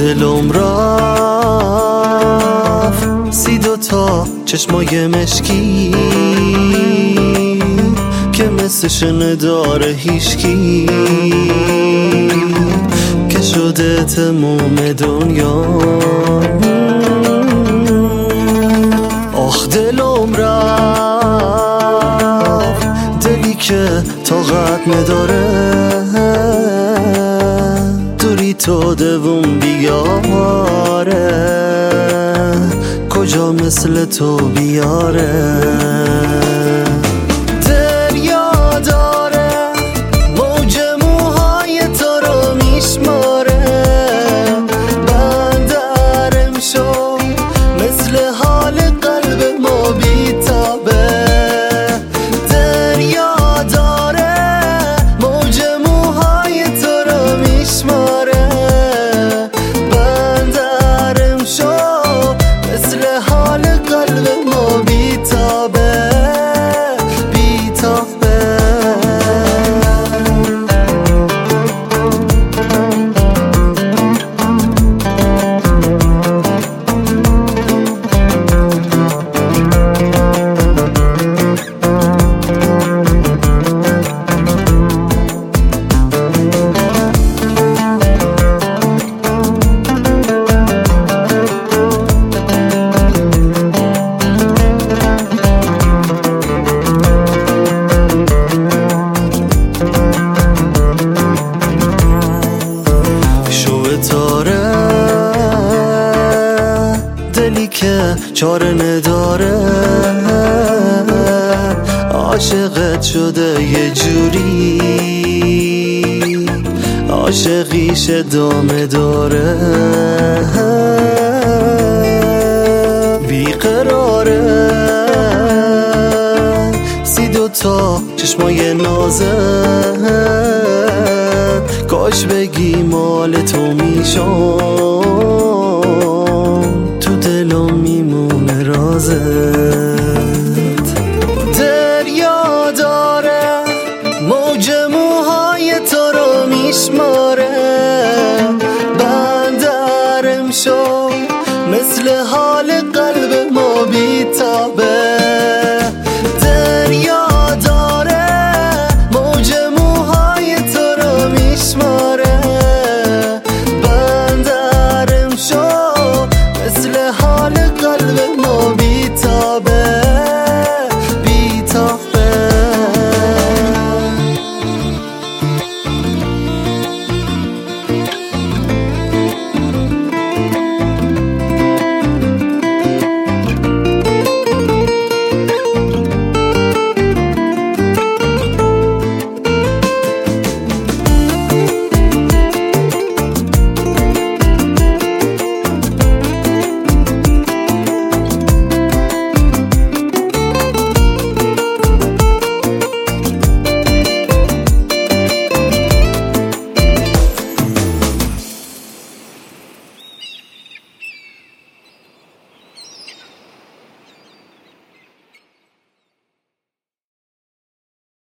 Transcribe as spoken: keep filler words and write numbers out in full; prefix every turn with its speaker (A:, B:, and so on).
A: دلم رفت سی دوتا چشمای مشکی که مثلش نداره هیشکی، که شده تموم دنیا. آخ دلم رفت، دلی که طاقت نداره دوری تو دوم بیاره، کجا مثل تو بیاره. دریا داره موج موهای تو رو میشماره، بندرم شو مثل حال قلب ما بیتابه. دریا داره موج موهای تو رو میشماره، بندرم شو مثل حال قلب ما بیتابه بیتابه. دلی که چاره نداره عاشقت شده یه جوری، عاشقیش ادامه داره. بیقراره سی دوتا چشمای نازت، کاش بگی مال تو میشم، تو دلم میمونه رازت. دریا داره موج موهای تو رو میشماره،